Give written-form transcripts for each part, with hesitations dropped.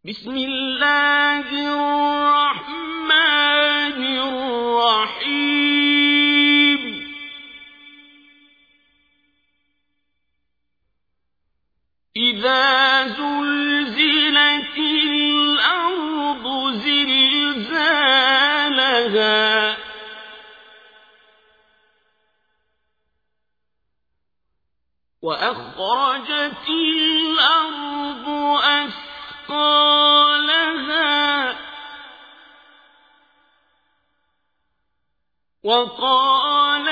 بسم الله الرحمن الرحيم إذا زلزلت الأرض زلزالها وأخرجت الأرض أثقالها وقال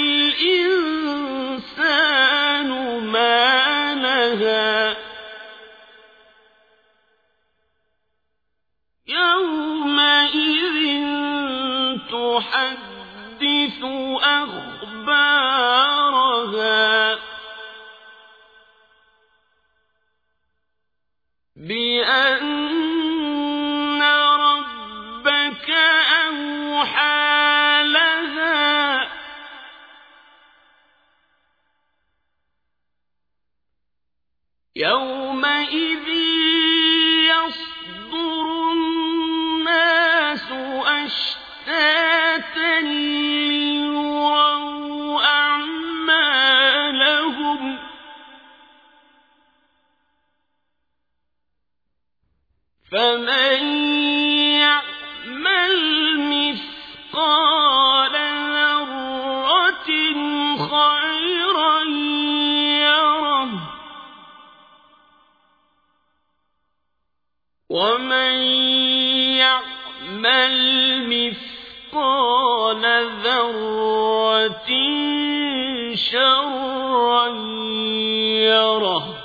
الإنسان ما لها يومئذ تحدث أخبارها بأن ربك أوحى لها يومئذ يصدر الناس أشتاتا ليروا أعمالهم فمن يعمل مثقال ذرة خيرا يره ومن يعمل مثقال ذرة شرا يره